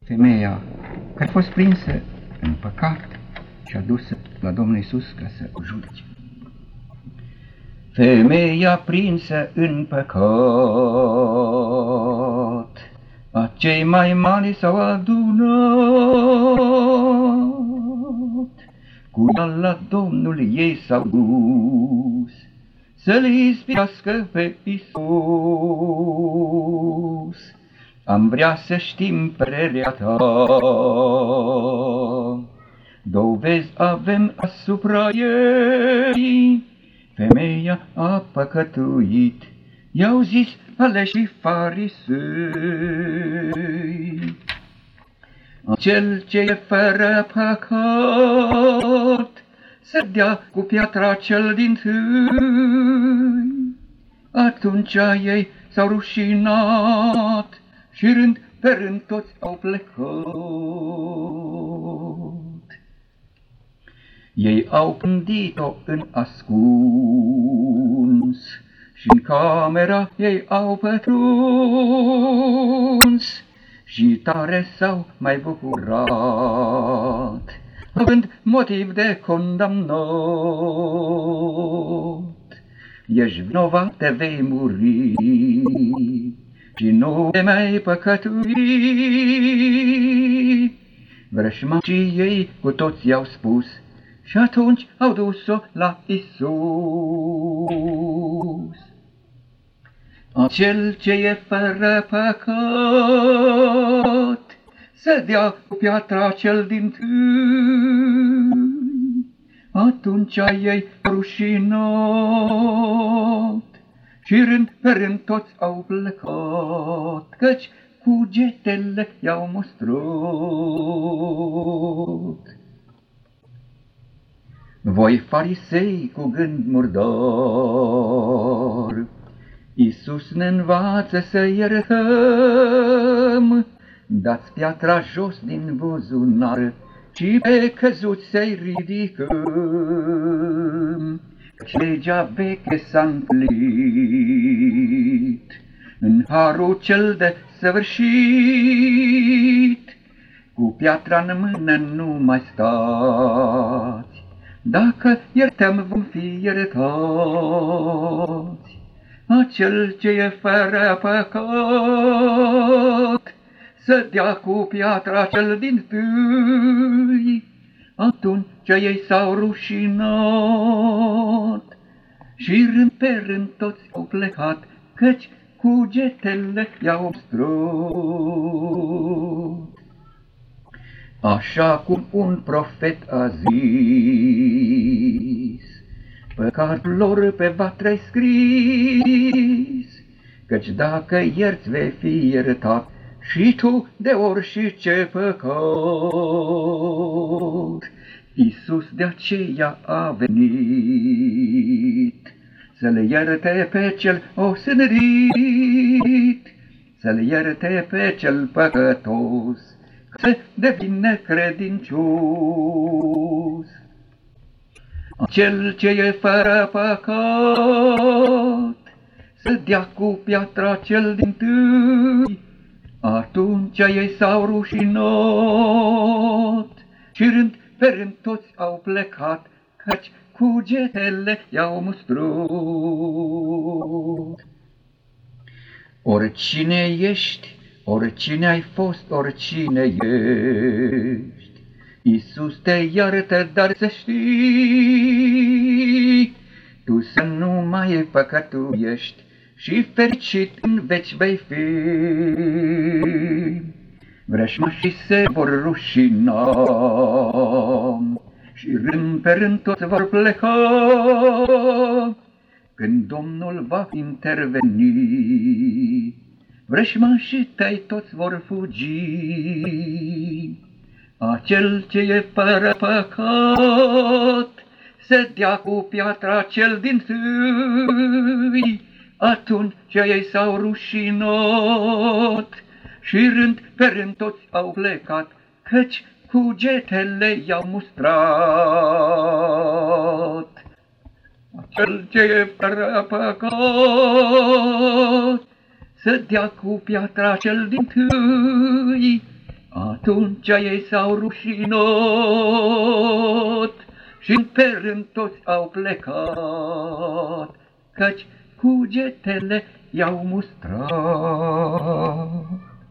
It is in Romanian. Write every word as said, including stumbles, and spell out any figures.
femeia care a fost prinsă în păcat și adusă la Domnul Iisus ca să o judece. Femeia prinsă în păcat, acei mai mari s-au adunat, cu ea la Domnul ei s-au dus, să-L ispitească pe Iisus. Am vrea să știm părerea ta, dovezi avem asupra ei. Femeia a păcătuit, i-au zis aleșii farisei. Cel ce e fără păcat să dea cu piatra cel dintâi. Atunci ei s-au rușinat și rând pe rând toți au plecat. Ei au pândit-o în ascuns și în camera ei au pătruns și tare s-au mai bucurat, având motiv de condamnat. Ești vinovat, te vei muri și nu te mai păcătui. Vrășmacii ei cu toți i-au spus și atunci au dus-o la Iisus. Acel ce e fără păcat să dea cu piatra cel dintâi. Atunci ei rușinat și rând pe rând toți au plecat, căci cugetele i-au mustrat. Voi farisei cu gând murdar, Iisus ne învață să iertăm. Dați piatra jos din buzunar și pe căzuți să-i ridicăm, căci legea veche s-a împlinit în harul cel de săvârșit. Cu piatra în mână nu mai stați, dacă iertăm vom fi iertați. Acel ce e fără păcat să dea cu piatra cel dintâi. Atunci ei s-au rușinat și rând pe rând toți au plecat, căci cugetele i-au mustrat. Așa cum un profet a zis, păcatul lor pe vatră-i scris, căci dacă ierți vei fi iertat și tu de orice păcat. Iisus de aceea a venit să le ierte pe cel osândit, să le ierte pe cel păcătos, să devină credincios. Cel ce e fără păcat să dea cu piatra cel dintâi. Atunci ei s-au rușinat și rând pe rând toți au plecat, căci cugetele i-au mustrat. Oricine ești, oricine ai fost, oricine ești, Iisus te iartă, dar să știi, tu să nu mai păcătuiești și fericit în veci vei fi. Vrășmașii se vor rușina și rând pe rând toți vor pleca, când Domnul va interveni. Vrășmașii tăi toți vor fugi. Acel ce e fără păcat să dea cu piatra cel dintâi. Atunci ei s-au rușinat și rând pe rând toți au plecat, căci cugetele i-au mustrat. Acel ce e fără păcat să dea cu piatra cel dintâi. Atunci ei s-au rușinat și pe rând toți au plecat, căci cugetele i-au mustrat.